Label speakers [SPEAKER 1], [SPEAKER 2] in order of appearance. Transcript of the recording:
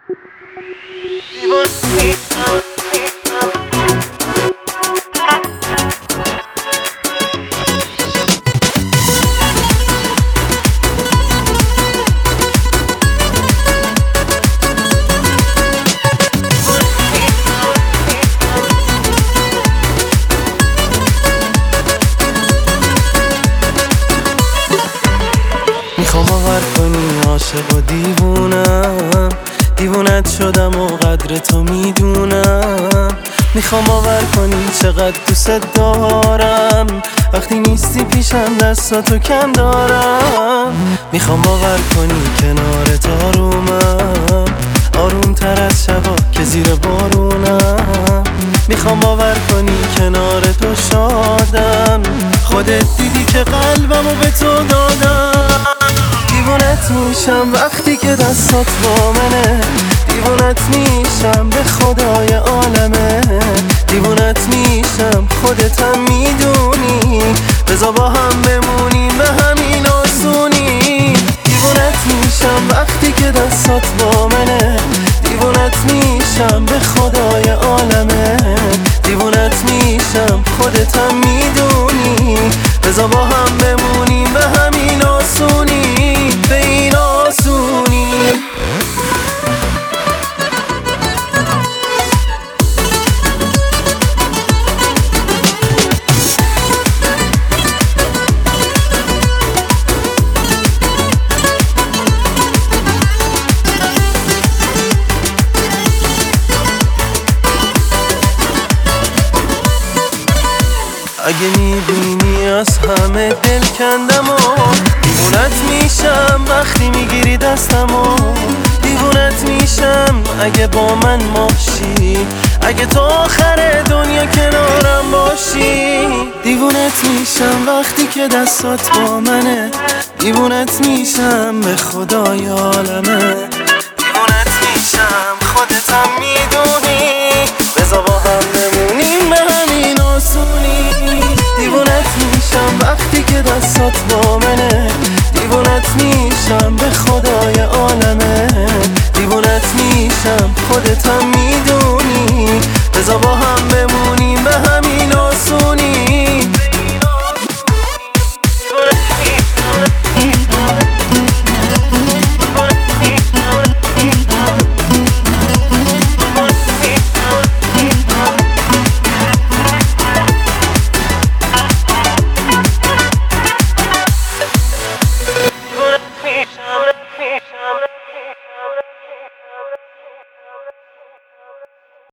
[SPEAKER 1] میخوام آور کنی عاشق و دیوونت شدم و قدر تو میدونم. میخوام آور کنی چقدر دوست دارم، وقتی نیستی پیشم دستاتو کم دارم. میخوام باور کنی کنارت آرومم، آروم تر از شبا که زیر بارونم. میخوام باور کنی کنار تو شادم، خودت دیدی که قلبمو به تو دادم. دیوونت میشم وقتی که دستات با منه، دیوونت میشم به خدای عالمه. دیوونت میشم خودت هم میدونی، بذار با هم بمونیم به همین آسونی. دیوونت میشم وقتی که دستات با منه، دیوونت میشم به خدای عالمه. دیوونت میشم خودت هم میدونی، بذار با هم بمونیم به همین آسونی، به این آسونی. اگه میبینی از همه دل کندم و دیوونت میشم وقتی میگیری دستم و دیوونت میشم اگه با من باشی، اگه تا آخر دنیا کنارم باشی. دیوونت میشم وقتی که دستات با منه، دیوونت میشم به خدای عالمه. دیوونت میشم خودت هم میدونی، بذار با هم بمونیم به همین آسونی. دیوونت میشم وقتی که دستات با منه، دیوونت میشم به خدای عالمه. دیوونت میشم خودت هم